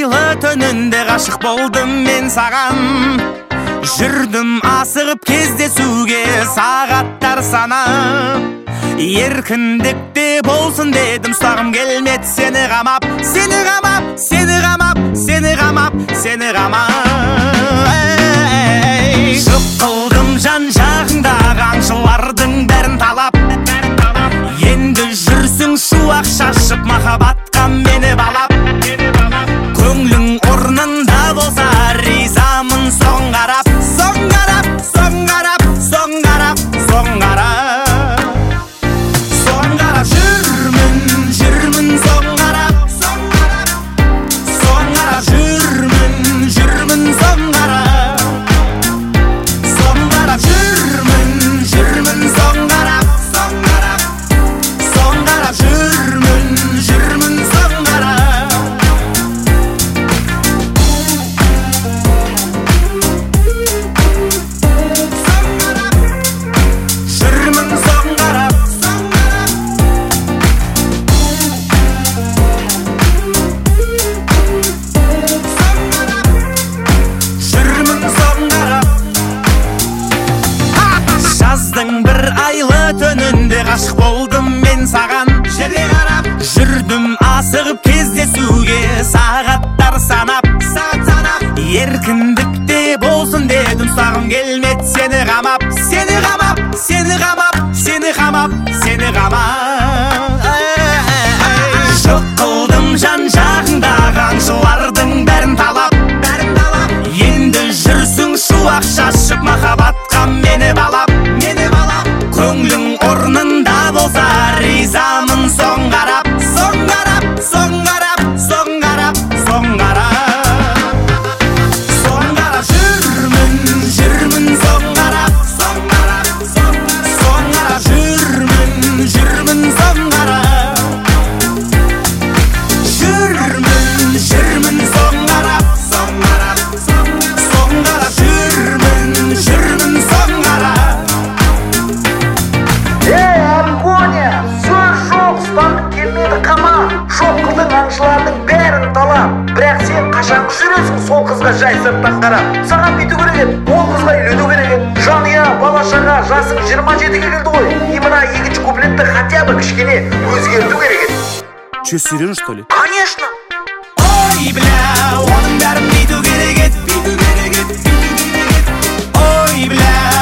айлы түнінде ғашық болдым мен саған. Жүрдім асығып кездесуге сағаттар санап. Еркіндікте болсын дедім, ұстағым келмеді сені қамап. Сені қамап, сені қамап, сені қамап, сені қамап. Жоқ қылдым жан жағыңдағы аңшылардың бәрін талап. Енді жүрсің шуақ шашып, махаббатқа мені балап. Көңлің орнында болса ризамын соң қарап. Соң қарап, соң қарап, соң қарап, соң қарап. Соң қарап жүрмін, жүрмін соң қарап. Соң қарап, соң қарап жүрмін, жүрмін соң қарап. Соң қарап жүрмін, жүрмін соң қарап. Соң қарап, соң қарап жүрмін, жүрмін соң қарап. Жаздың бір айлы түнінде ғашық болдым мен саған. Жерге қарап жүрдім асығып кездесуге сағаттар санап. Еркіндікте болсын дедім, ұстағым келмеді сені қамап. Сені қамап, сені қамап, сені қамап, сені қамап. Жоқ қылдым жан жағыңдағы аңшылардың бәрін талап. Енді жүрсің шуақ шашып, махаббатқа мені балап. Көңлің орнында болса ризамын соң қарап. Соң қарап, соң қарап, соң қарап, соң қарап. Соң қарап жүрмін, жүрмін соң қарап. Соң қарап, соң қарап жүрмін, жүрмін соң қарап. Жүрмін, жүрмін соң қарап. Соң қарап, соң қарап жүрмін, жүрмін соң қарап. Антония, сөз жоқ, ұстағың келмеді қама. Жоқ қылдың аңшылардың бәрін талап. Бірақ сен қашан жүресің сол қызға жай сырттан қарап. Саған бүйту керек еді, ол қызға үйлену керек еді. Жанұя, бала-шаға, жасың 27-ге келді ғой. И мына екінші куплетті хотя бы кішкене өзгерту керек еді. Че, серьезно, что ли? Конечно. Ой, бля, оның бәрін бүйту керек еді, бүйту керек еді, бүйту керек еді. Ой, бля.